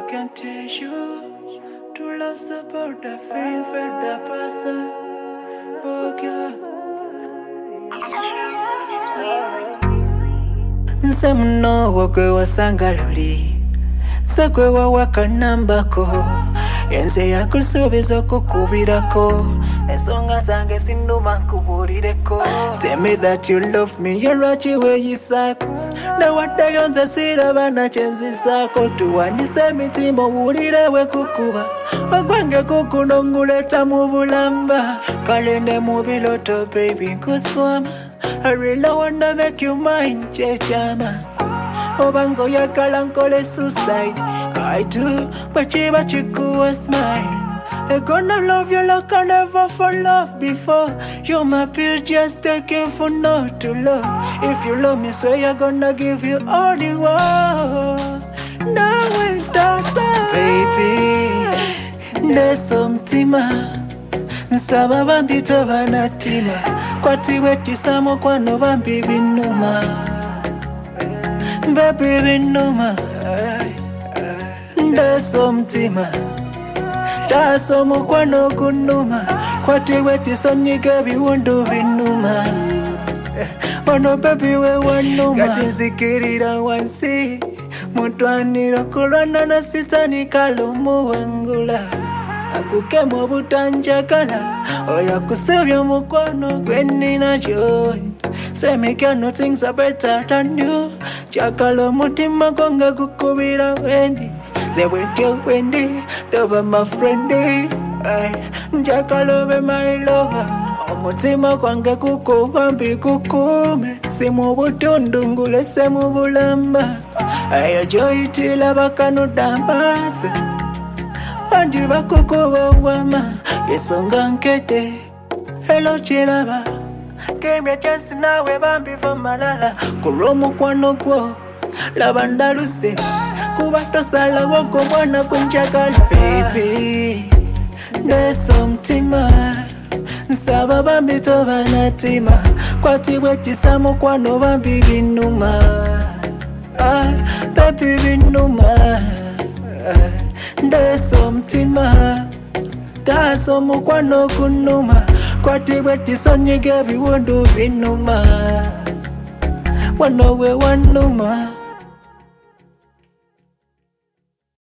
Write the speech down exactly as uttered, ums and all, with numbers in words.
can tell you to love support the feeling for the person. Oh girl. Nsemuno wokwe wasangaluli sakwe wawakanambako yenze yakusubiza okukubirako ensonga zange sinduma nkubulireko. Tell me that you love me, you're right where you suck. Nawaddeyo nze siraba na kyenzizaako tuwanyise emitima owulirewe kukuba ogwange kukunonguleta mu bulamba kale ne mu biloto baby nkuswama. I really wanna make you mine, chechama. Obango yakala nkole suicide. I do, but you but you go smile. I'm gonna love you like I never for love before. You're my peer, just taking for not to love. If you love me, so you're gonna give you all the world. Now it doesn't, baby. There's something, nsaba bambi tobanatima kwati wetisamo kwano bambi binuma baby binuma ndaso mtima ndaso mukwano kunuma kwati wetisonyiga biwundu binuma wano baby we wanuma kati nzikirira wansi mutwaniro kulwana na sitani kalumu wangula akukemo obutanjagala oyo akusebya omukwano gwe nnina joy. Say me no things are better than you. Jakala omutima gwo nga gukubira wendi ze bwetyo wendi toba my friend. Jakala obe my lover omutima gwange kukuba mbi kukume si mu butundu ngulese mu bulamba eyo gyoyitira bakanudambase Banji bakukuba wama yesonga nkete hello chilaba give me a chance nawe bambi for malala kulomu kwano gwo labandaluse kuba tosala woko mwana kunjagala baby there's something nsaba bambi tobanatima kwati wetisamo kwano bambi binuma ah baby binuma Ndeso mtima Taso mukwano kunuma Kwati weti sonyiga biwundu binuma Wano we wanuma